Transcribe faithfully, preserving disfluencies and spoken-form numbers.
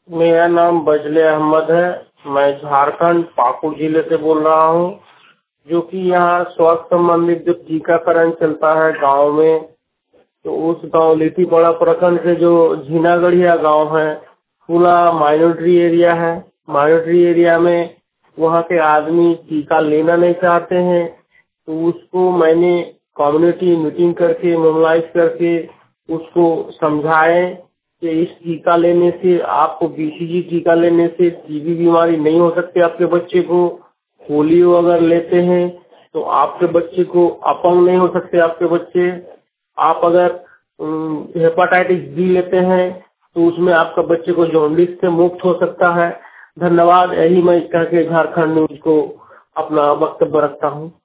मेरा नाम बजले अहमद है। मैं झारखंड पाकुड़ जिले से बोल रहा हूँ। जो कि यहाँ स्वास्थ्य संबंधित जो टीकाकरण चलता है गांव में, तो उस गांव लिट्टीपाड़ा प्रखंड से जो झीनागढ़िया गांव है, पूरा माइनॉरिटी एरिया है। माइनॉरिटी एरिया में वहाँ के आदमी टीका लेना नहीं चाहते हैं, तो उसको मैंने कम्युनिटी मीटिंग करके मोबिलाइज करके उसको समझाए कि इस टीका लेने से आपको बीसीजी टीका लेने से टीबी बीमारी नहीं हो सकती आपके बच्चे को। पोलियो अगर लेते हैं तो आपके बच्चे को अपंग नहीं हो सकते आपके बच्चे। आप अगर हेपेटाइटिस बी लेते हैं तो उसमें आपका बच्चे को जॉन्डिस से मुक्त हो सकता है। धन्यवाद। यही मैं कह के झारखंड न्यूज को अपना वक्तव्य रखता हूँ।